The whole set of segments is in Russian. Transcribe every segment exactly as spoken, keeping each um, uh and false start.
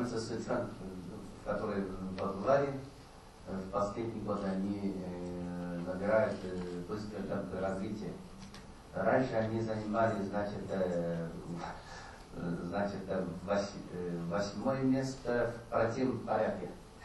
правительство стран, которые побывали, в последние годы они э, набирают э, быстрое темпы развития. Раньше они занимали, значит, э, значит, вось, э, восьмое место в противном порядке.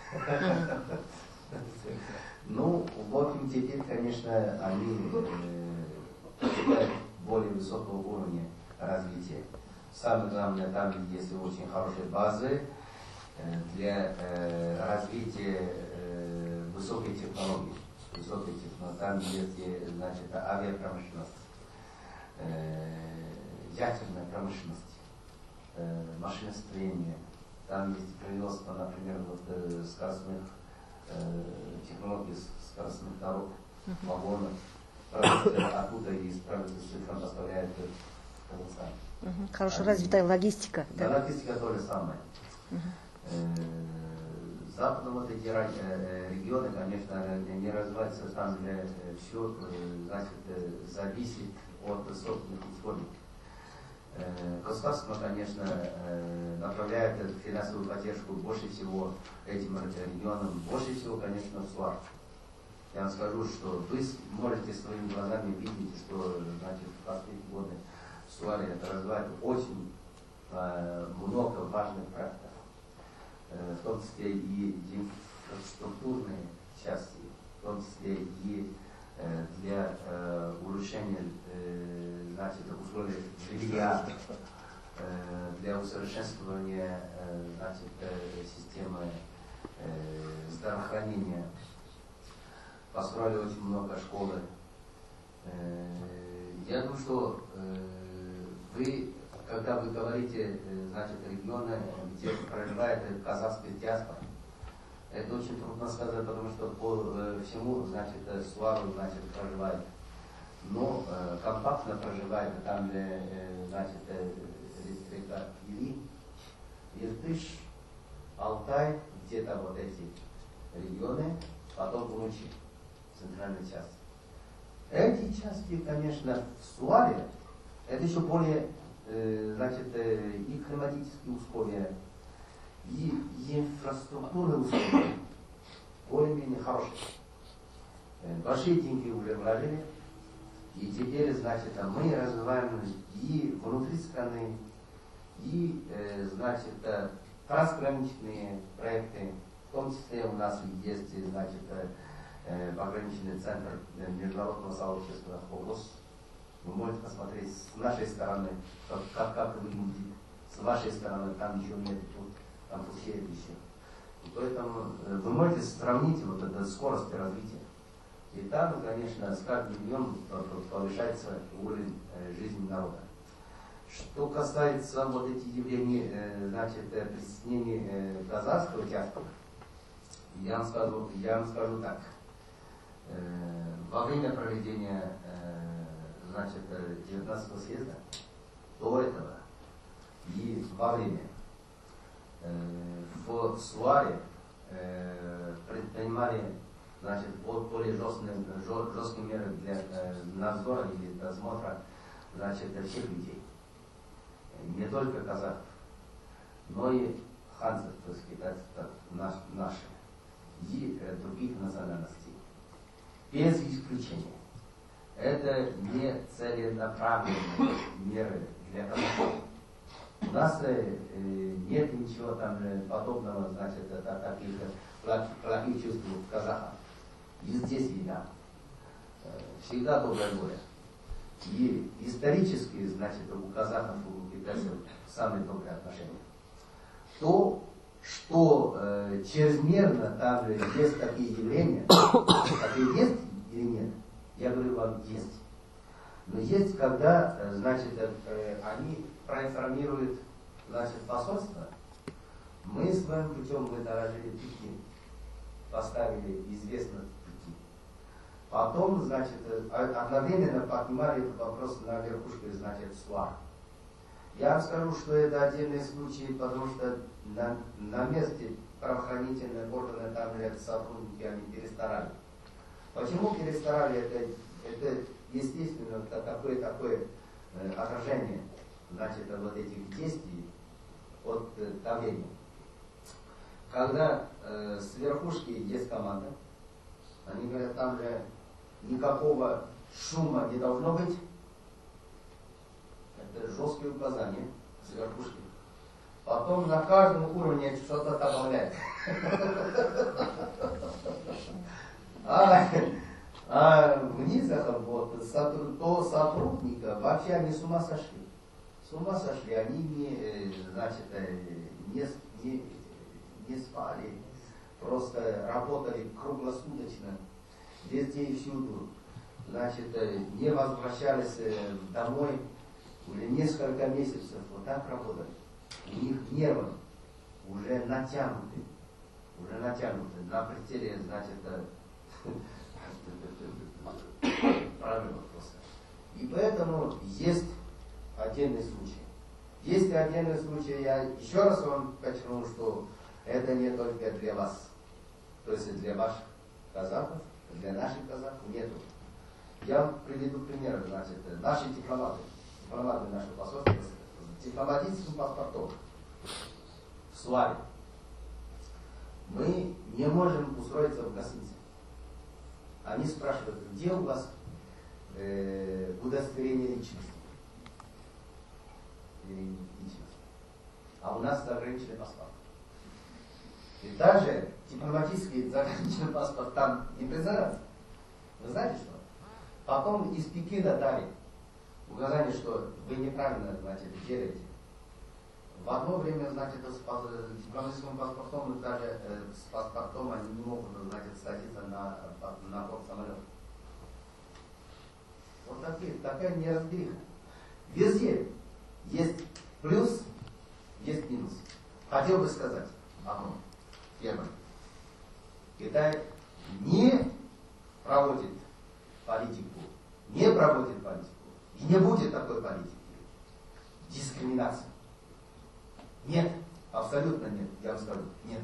Ну, в общем, теперь, конечно, они достигают более высокого уровня развития. Самое главное, там есть очень хорошие базы для э, развития э, высокой технологии. Высокой технологии. Там есть, значит, авиапромышленность, э, ядерная промышленность, э, машиностроение. Там есть производство, например, вот, э, скоростных э, технологий, скоростных дорог, вагонов. Правительство оттуда из правительства стран поставляет в Казахстан. Угу. Хорошо а, развитая логистика. Да, да, логистика то же самое. Угу. Западные вот эти регионы, конечно, не развиваются, там же все, значит, зависит от собственных условий. Государство, конечно, направляет финансовую поддержку больше всего этим регионам, больше всего, конечно, в СУАР. Я вам скажу, что вы можете своими глазами видеть, что, значит, в последние годы в СУАРе это развивает очень много важных проектов. В том числе и инфраструктурные части, в том числе и для улучшения, значит, условий жилья, для усовершенствования, значит, системы здравоохранения. Построили очень много школы. Я думаю, что вы, когда вы говорите, значит, регионы, где проживает казахская диаспора, это очень трудно сказать, потому что по всему, значит, СУАРу, значит, проживает. Но э, компактно проживает там, э, значит, река Или, Иртыш, Алтай, где-то вот эти регионы, потом Урумчи, центральная часть. Эти части, конечно, в СУАРе, это еще более, э, значит, э, и климатические условия, и инфраструктурные условия более-менее хорошие. Большие деньги уже вложили, и теперь, значит, мы развиваем и внутри страны, и, значит, трансграничные проекты, в том числе у нас есть, значит, пограничный центр международного сообщества ХОГОС. Вы можете посмотреть с нашей стороны, как, как, как выглядит, с вашей стороны, там еще нет, тут, там пустеет еще. И поэтому вы можете сравнить вот эту скорость развития. И там, конечно, с каждым днем повышается уровень жизни народа. Что касается вот этих явлений, значит, присоединения казахского диаспора, я вам скажу, я вам скажу так. Во время проведения, значит, девятнадцатого съезда, до этого и во время в СУАРе предпринимали, значит, более жесткие, жесткие меры для надзора или досмотра, значит, всех людей. Не только казахов, но и ханцев, то есть китайцев, наши, и других национальностей. Без исключения. Это не целенаправленные меры для казахов. У нас э, нет ничего там подобного, значит, таких плохих чувств в казахах. И здесь, и там. Всегда добрая воля. И исторически, значит, у казахов и у китайцев самые добрые отношения. То, что э, чрезмерно там есть такие явления, такие есть или нет, я говорю вам, есть. Но есть, когда, значит, э, они проинформируют, значит, посольство, мы своим путем мы дорожили пути, поставили известно пути. Потом, значит, одновременно поднимали этот вопрос на верхушке, значит, СУАР. Я вам скажу, что это отдельный случай, потому что на, на месте правоохранительные органы, там сотрудники, они перестарали. Почему перестарали? Это, это естественно, это такое, такое э, отражение, значит, вот этих действий от э, давления. когда э, с верхушки есть команда, они говорят, там же никакого шума не должно быть. Это жесткие указания с верхушки. Потом на каждом уровне что-то добавляет. А, а вниз это вот, то сотрудника, вообще они с ума сошли. С ума сошли, они не, значит, не, не, не спали, просто работали круглосуточно, везде и всюду. Значит, не возвращались домой уже несколько месяцев, вот так работали. У них нервы уже натянуты, уже натянуты, на пределе, значит, прорыва просто. И поэтому есть отдельный случай. Есть отдельный случай, я еще раз вам подчеркну, что это не только для вас, то есть для ваших казахов, для наших казахов нету. Я вам приведу пример, значит, наши дипломаты, дипломаты нашего посольства, дипломатическим паспортом в Суаре. Мы не можем устроиться в гостинице. Они спрашивают, где у вас э, удостоверение личности? личности? А у нас заграничный паспорт. И даже дипломатический заграничный паспорт там не признается. Вы знаете что? Потом из Пекина дали указание, что вы неправильно, значит, делаете. В одно время, значит, с дипломатическим паспортом, даже э, с паспортом они не могут, значит, садиться на, на борт самолета. Вот такие, такая неразбериха. Везде есть плюс, есть минус. Хотел бы сказать одно. Первое. Китай не проводит политику, не проводит политику. И не будет такой политики. Дискриминации. Нет, абсолютно нет, я вам скажу, нет.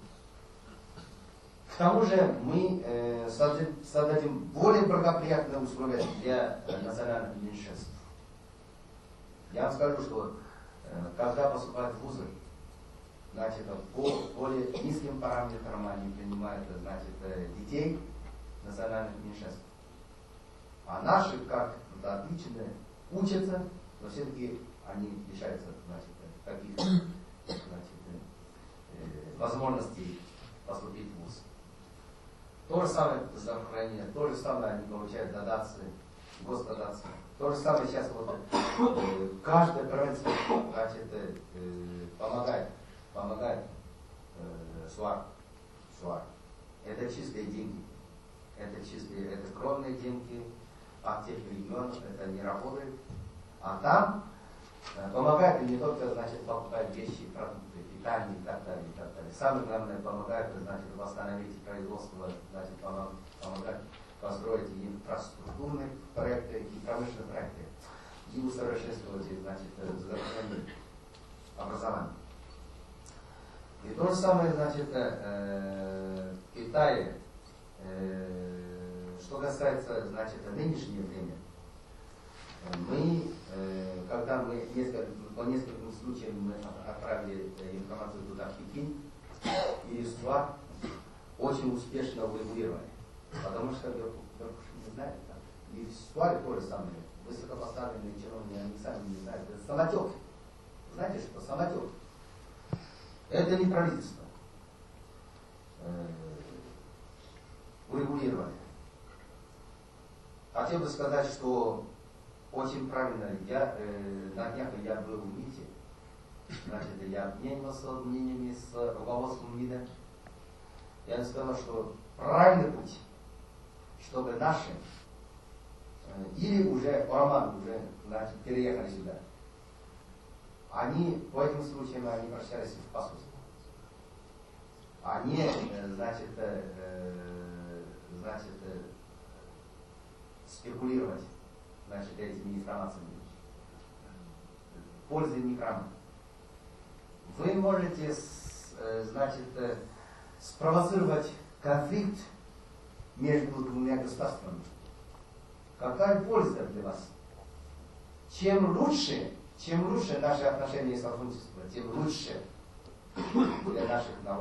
К тому же мы э, создадим более благоприятные условия для э, национальных меньшинств. Я вам скажу, что э, когда поступают в вузы, значит, по более низким параметрам они принимают, значит, э, детей национальных меньшинств. А наши, как отличные, учатся, но все-таки они лишаются, значит, таких, значит, э, возможностей поступить в вуз. То же самое здравоохранение, то же самое они получают дотации, госдотации. То же самое сейчас вот э, каждая провинция, значит, э, помогает, помогает э, СУАР. СУАР. Это чистые деньги. Это чистые, это скромные деньги. А в тех регионах это не работает. А там э, помогает не только, значит, покупать вещи, продукты, питание и так далее, и так далее. Самое главное, помогает, значит, восстановить производство, значит, помогать построить инфраструктурные проекты и промышленные проекты. И усовершенствовать, значит, здравоохранение, образование. И то же самое, значит, э, в Китае, э, что касается, значит, нынешнего времени, мы, э, когда мы несколько, по нескольким случаям мы отправили информацию туда, в Пекин, и СУАР очень успешно урегулировали. Потому что верхушки не знают. Да? И в СУАРе то же самое. Высокопоставленные чиновники, они сами не знают. Это самотек. Знаете что? Самотек. Это не правительство. Э-э- урегулировали. Хотел бы сказать, что очень правильно. Я, э, на днях я был в МИДе. Значит, я обменивался мнениями с руководством МИДа. Я сказал, что правильный путь, чтобы наши э, или уже роман уже, значит, переехали сюда. Они по этим случаям они прощались в посольство. Они, э, значит, э, значит, э, спекулировать, значит, этими информациями. Пользы неграмотно. Вы можете, э, значит, э, спровоцировать конфликт между двумя государствами. Какая польза для вас? Чем лучше, чем лучше наши отношения и сотрудничество, тем лучше для наших народов.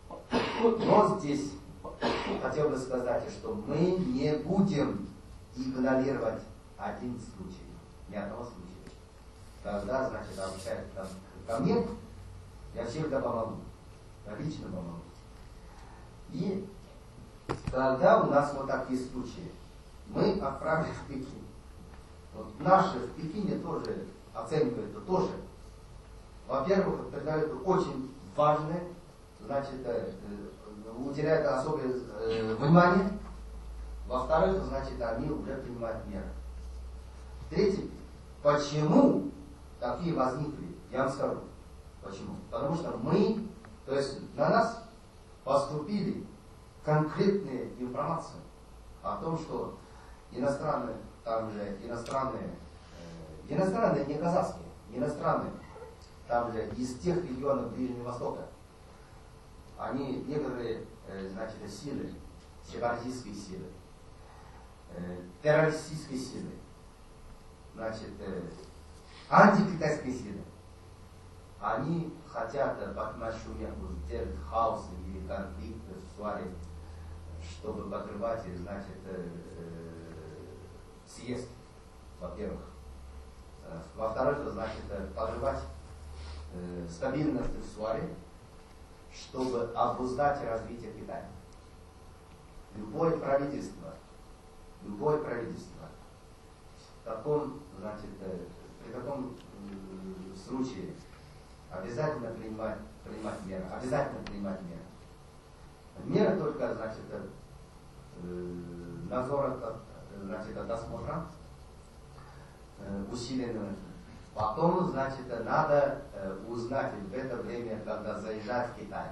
Но здесь хотел бы сказать, что мы не будем игнорировать один случай, ни одного случая. Когда, значит, обращается там ко мне, я всегда помогу, я лично помогу. И когда у нас вот такие случаи, мы отправили в Пекин. Вот наши в Пекине тоже оценивают, это тоже. Во-первых, придают очень важное, значит, уделяют особое э, внимание. Во-вторых, значит, они уже принимают меры. В-третьих, почему такие возникли? Я вам скажу. Почему? Потому что мы, то есть на нас поступили конкретные информации о том, что иностранные, там же иностранные, э, иностранные, не казахские, иностранные, там же из тех регионов Ближнего Востока, они некоторые, э, значит, силы, сепаратистские силы, э, террористические силы, значит, э, антикитайские силы, они хотят поднимать шумеху, сделать хаос или конфликт в Суаре, чтобы подрывать, значит, э, э, съезд, во-первых. Во-вторых, значит, подрывать э, стабильность в Суаре, чтобы обуздать развитие Китая. Любое правительство, любое правительство в таком, значит, э, при таком э, случае обязательно принимать, принимать меры, обязательно принимать меры. Меры только, значит, э, надзора, значит, досмотра э, усиленного. Потом, значит, надо э, узнать в это время, когда заезжать в Китай.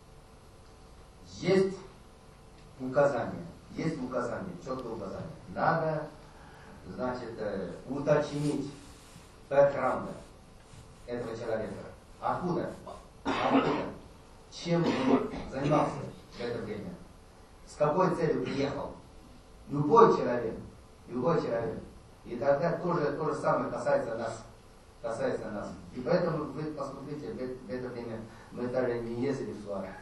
Есть указания, есть указания, четкое указание. Надо, значит, э, уточнить бэкграунд этого человека. Откуда? Откуда? Чем он занимался в это время? С какой целью приехал? Любой человек, любой человек. И тогда тоже то же самое касается нас. Касается нас. И поэтому вы посмотрите, в это время мы даже не ездили в Суар.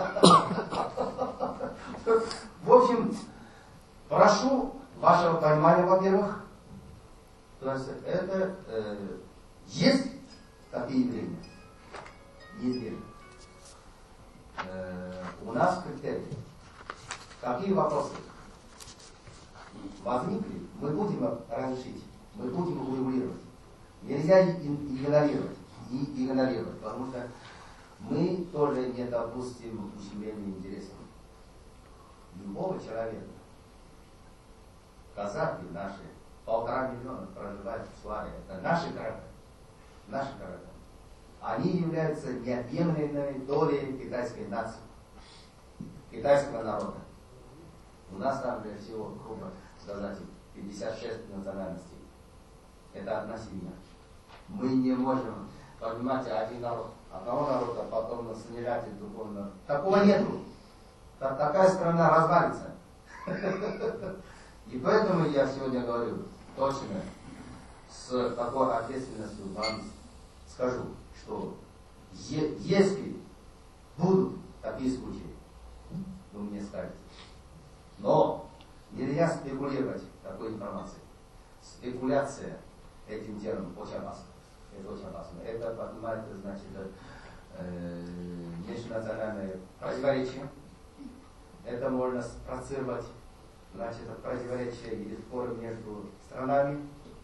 В общем, прошу вашего понимания, во-первых. То есть это э, есть такие явления. Есть э, у нас критерии. Какие вопросы возникли, мы будем разрешить, мы будем урегулировать. Нельзя игнорировать, и игнорировать, потому что мы тоже не допустим ущемления интересов любого человека. Казахи наши, полтора миллиона проживают в Суаре, это наши города, наши города. Они являются неотъемлемой долей китайской нации, китайского народа. У нас там же всего, грубо сказать, пятьдесят шесть национальностей. Это одна семья. Мы не можем, понимаете, один народ, одного народа, потом снижать и духовно. Такого нету. Такая страна развалится. И поэтому я сегодня говорю точно, с такой ответственностью вам скажу, что если будут такие случаи, вы мне скажете. Но нельзя спекулировать такой информацией. Спекуляция этим делом очень опасна. Это очень опасно. Это поднимает, значит, э, межнациональное противоречие. Это можно спровоцировать, значит, противоречие или споры между странами.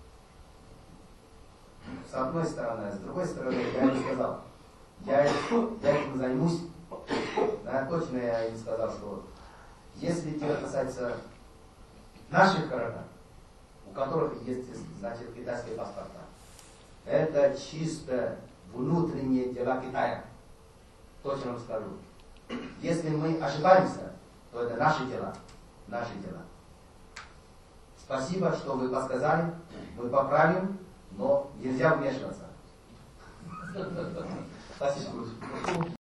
С одной стороны, с другой стороны, я им сказал, я, я этим займусь. Да, точно я им сказал, что если дело касается наших городов, у которых есть, значит, китайские паспорта, это чисто внутренние дела Китая. Точно вам скажу. Если мы ошибаемся, то это наши дела. Наши дела. Спасибо, что вы подсказали. Мы поправим, но нельзя вмешиваться. Спасибо.